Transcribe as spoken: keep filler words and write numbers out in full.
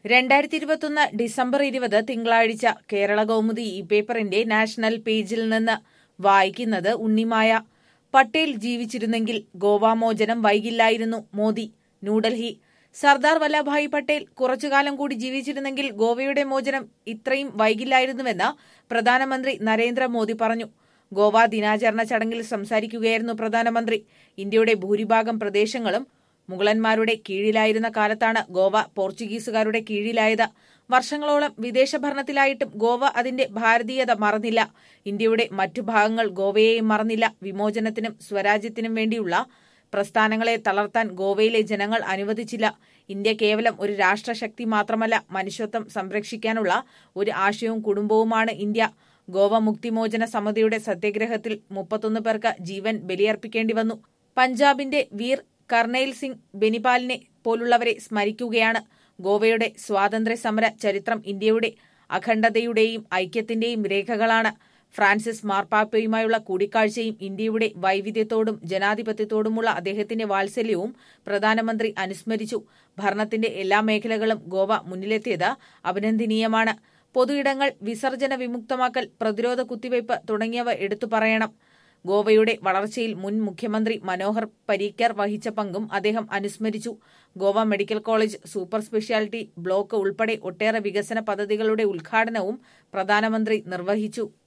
രണ്ടായിരത്തി ഇരുപത്തൊന്ന് ഡിസംബർ ഇരുപത് തിങ്കളാഴ്ച കേരള കൗമുദി ഈ പേപ്പറിന്റെ നാഷണൽ പേജിൽ നിന്ന് വായിക്കുന്നത് ഉണ്ണിമായ. പട്ടേൽ ജീവിച്ചിരുന്നെങ്കിൽ ഗോവാമോചനം വൈകില്ലായിരുന്നു മോദി. ന്യൂഡൽഹി. സർദാർ വല്ലഭായ് പട്ടേൽ കുറച്ചുകാലം കൂടി ജീവിച്ചിരുന്നെങ്കിൽ ഗോവയുടെ മോചനം ഇത്രയും വൈകില്ലായിരുന്നുവെന്ന് പ്രധാനമന്ത്രി നരേന്ദ്രമോദി പറഞ്ഞു. ഗോവ ദിനാചരണ ചടങ്ങിൽ സംസാരിക്കുകയായിരുന്നു പ്രധാനമന്ത്രി. ഇന്ത്യയുടെ ഭൂരിഭാഗം പ്രദേശങ്ങളും മുഗളന്മാരുടെ കീഴിലായിരുന്ന കാലത്താണ് ഗോവ പോർച്ചുഗീസുകാരുടെ കീഴിലായത്. വർഷങ്ങളോളം വിദേശ ഭരണത്തിലായിട്ടും ഗോവ അതിന്റെ ഭാരതീയത മറന്നില്ല. ഇന്ത്യയുടെ മറ്റു ഭാഗങ്ങൾ ഗോവയെയും മറന്നില്ല. വിമോചനത്തിനും സ്വരാജ്യത്തിനും വേണ്ടിയുള്ള പ്രസ്ഥാനങ്ങളെ തളർത്താൻ ഗോവയിലെ ജനങ്ങൾ അനുവദിച്ചില്ല. ഇന്ത്യ കേവലം ഒരു രാഷ്ട്രശക്തി മാത്രമല്ല, മനുഷ്യത്വം സംരക്ഷിക്കാനുള്ള ഒരു ആശയവും കുടുംബവുമാണ് ഇന്ത്യ. ഗോവ മുക്തിമോചന സമിതിയുടെ സത്യാഗ്രഹത്തിൽ മുപ്പത്തൊന്ന് പേർക്ക് ജീവൻ ബലിയർപ്പിക്കേണ്ടി വന്നു. പഞ്ചാബിന്റെ വീർ കർണയിൽ സിംഗ് ബെനിപാലിനെ പോലുള്ളവരെ സ്മരിക്കുകയാണ്. ഗോവയുടെ സ്വാതന്ത്ര്യ സമര ചരിത്രം ഇന്ത്യയുടെ അഖണ്ഡതയുടെയും ഐക്യത്തിന്റെയും രേഖകളാണ്. ഫ്രാൻസിസ് മാർപ്പാപ്പയുമായുള്ള കൂടിക്കാഴ്ചയും ഇന്ത്യയുടെ വൈവിധ്യത്തോടും ജനാധിപത്യത്തോടുമുള്ള അദ്ദേഹത്തിന്റെ വാത്സല്യവും പ്രധാനമന്ത്രി അനുസ്മരിച്ചു. ഭരണത്തിന്റെ എല്ലാ മേഖലകളും ഗോവ മുന്നിലെത്തിയത് അഭിനന്ദനീയമാണ്. പൊതു ഇടങ്ങൾ വിസർജന വിമുക്തമാക്കൽ, പ്രതിരോധ കുത്തിവയ്പ് തുടങ്ങിയവ എടുത്തു പറയണം. ഗോവയുടെ വളർച്ചയിൽ മുൻ മുഖ്യമന്ത്രി മനോഹർ പരീക്കർ വഹിച്ച പങ്കും അദ്ദേഹം അനുസ്മരിച്ചു. Goa medical college, super speciality block ഉൾപ്പെടെ ഒട്ടേറെ വികസന പദ്ധതികളുടെ ഉദ്ഘാടനവും പ്രധാനമന്ത്രി നിർവഹിച്ചു.